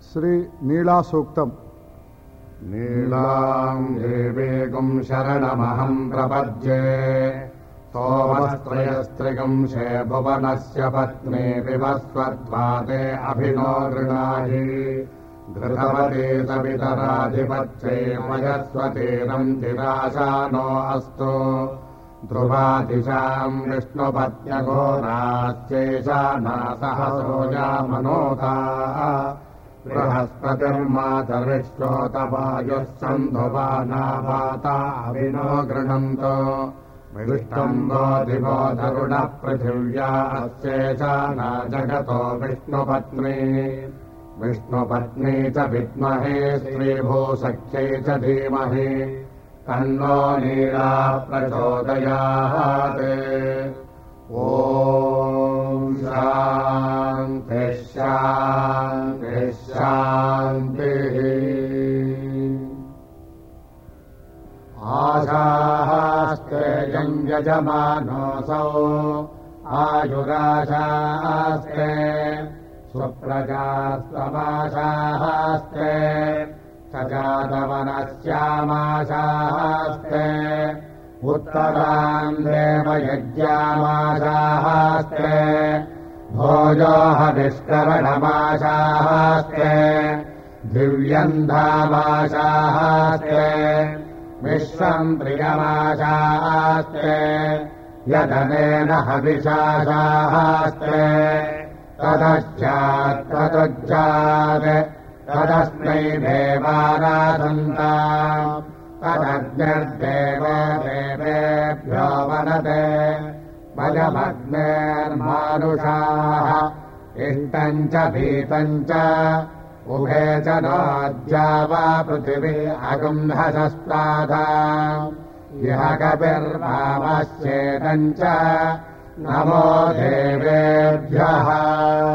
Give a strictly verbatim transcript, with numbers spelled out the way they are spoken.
श्री नीला सूक्तम्। नीलाम् देवीकुम् शरणमहम् प्रपद्ये सोमस्त्रयस्त्रिगुंशे भुवनस्य पत्नी विवस्वत्वाते अभिनो गृणाहि घृतवती सवितराधिपत्ये वयस्वतीरम् तिराशानो अस्तु ध्रुवादिशाम् विष्णुपत्न्यघोराश्चेशाना सहसोजामनोता बृहस्पतिर्मातरिष्टोतवायुः सन्धुवानावाता अभिनो गृह्णन्तो विष्टम्बो दिवो धरुणः पृथिव्या अस्येशाना जगतो विष्णुपत्नी विष्णुपत्नी च विद्महे श्रीभूसख्यै च धीमहि तन्नो नीला प्रचोदयात्। ॐ शान्तिः शान्तिः शान्तिः। आशास्ते यजमानोऽसौ आयुराशास्ते सुप्रजास्त्वमाशास्ते सजातवनस्यामाशास्ते उत्तराम् देवयज्ञामाशास्ते भोजोहविष्करणमाशास्ते दिव्यन्धामाशास्ते विश्वम् प्रियमाशास्ते यदनेन हविषाशास्ते तदश्चात् तदुज्जात् तदस्मै देवाराधन्ताम् तदग्निर्देवो देवेभ्यो वनते वयमग्नेर्मानुषाः इष्टम् च भीतम् च उभे च नोज्जा वा पृथिवी अगुंहसस्ताधा इह कपिर्वामश्चेदम् च नमो देवेभ्यः।